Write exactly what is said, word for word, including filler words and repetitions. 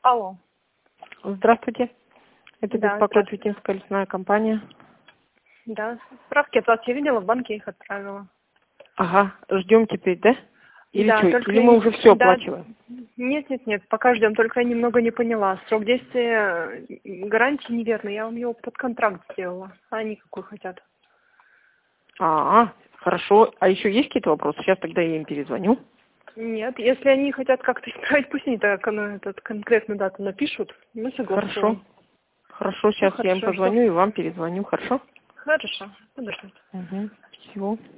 Алло. Здравствуйте. Это Да, беспокоит здравствуйте. Витинская лесная компания. Да, справки от вас я видела, в банке их отправила. Ага, ждем теперь, да? Или Да, что? только Или я мы не- уже все да, оплачиваем? нет, нет, нет, пока ждем, только я немного не поняла. Срок действия э, гарантии неверный, я вам его под контракт сделала. А они какой хотят? А, хорошо. А еще есть какие-то вопросы? Сейчас тогда я им перезвоню. Нет, если они хотят как-то исправить, пусть они так, ну, этот, конкретную дату напишут, мы Хорошо. согласуем. Хорошо, Ну, сейчас я им хорошо, что? позвоню и вам перезвоню, хорошо? Хорошо, подождите. Угу. Всего.